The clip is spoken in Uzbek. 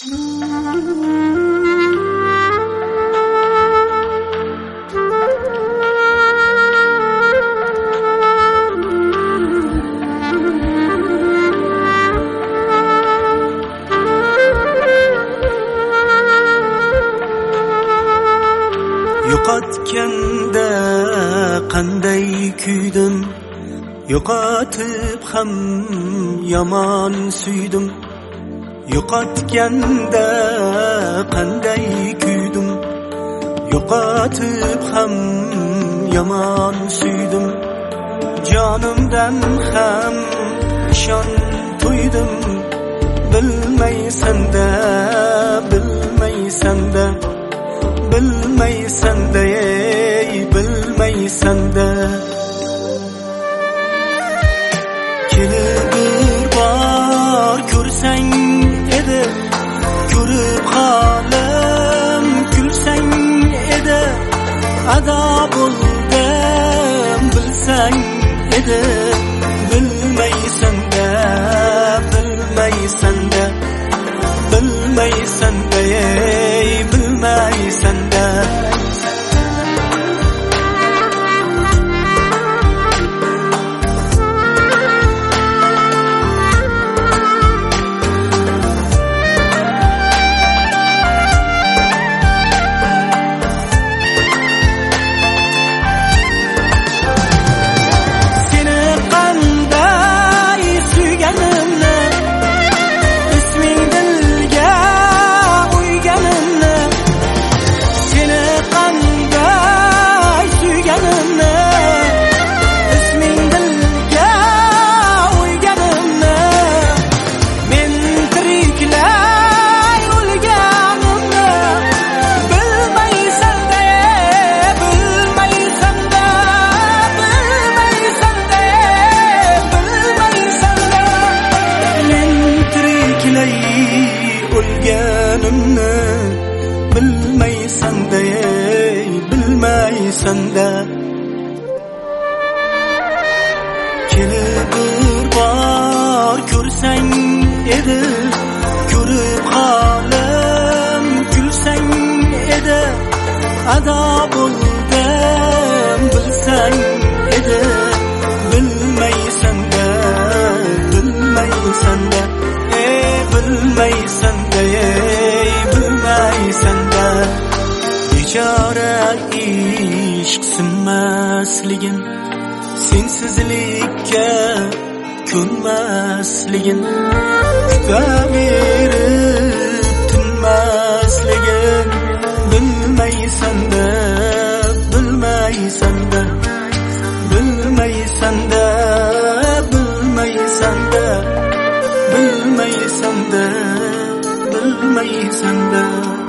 Yo'qotganda qanday kuydim, yo'qotib ham yomon suydim. Yo'qotganda qanday kuydim, yo'qotib ham yomon suydim. Jonimdan ham ishon to'ydim, bilmaysan-da, bilmaysan-da, bilmaysan-da, ey bilmaysan-da. Kelib bir bor ko'rsang edi, ko'rib qolim kulsang edi. Ado bo'ldim bilsang edi, bilmaysan-da, bilmaysan-da, bilmaysan-da, ey bilmaysan-da. O'lganimni bilmaysan-da, ey bilmaysan-da. Kelib bir bor ko'rsang edi, ko'rib qolim kulsang edi. Ado bo'ldim bilsang edi, bilmaysan-da, bilmaysan-da, bilmaysan-da, ey bilmaysan-da. Bechora ishq sinmasligin, sensizlikka ko'nmasligin, kutaverib tinmasligin. Bilmaysan-da, bilmaysan-da, bilmaysan-da, bilmaysan-da, bilmaysan-da, bilmaysan-da.